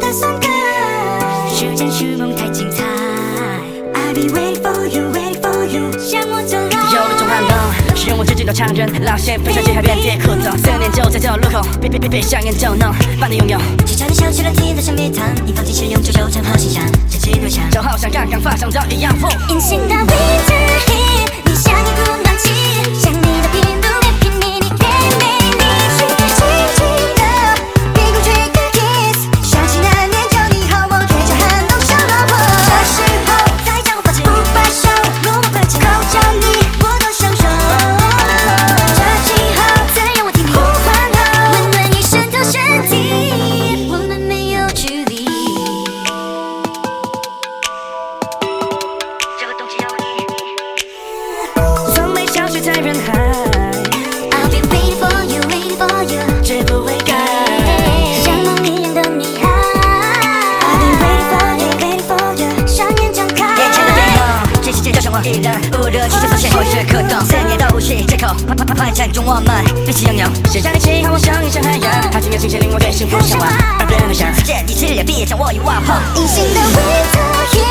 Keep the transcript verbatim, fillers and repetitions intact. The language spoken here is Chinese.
的松歌。时间是梦太精彩 ，I be waiting for you, waiting for you， 向我走来。 有了种寒冷，是用我至今都常人浪线飞向街海遍地苦痛，思念就在这路口，别别别别想念就能把你拥有。 只差点想起了天的橡皮糖，你放弃使用就纠缠和欣赏，真情对象， 就好像刚刚发生的一样风。 隐形的 winter heat， 你像一股暖气，像你的频度连拼命，你越美丽，轻轻的屁股 trick a kiss， 想起那年就你和我贴着寒冬小老婆。这时候再将我抱紧，不罢休，落寞的紧扣着你，我多享受。这气候再让我替你呼唤后，温暖已渗透身体，我们没有距离。这个冬季有你， 从没消失在人海 I'll be waiting for you, waiting for you， 绝不会改。 像梦一样的女孩 I'll be waiting for you, waiting for you， 双眼张开。 眼前的美梦，全世界就剩我一人，无热气球现或是可动，思念都无需借口，快快快快占中我们彼此拥有。谁让你气候我像一场海洋，它经由情线令我对幸福向往，而别人的想世界，你炽烈，毕业将我遗忘后。 隐形的 winter heat。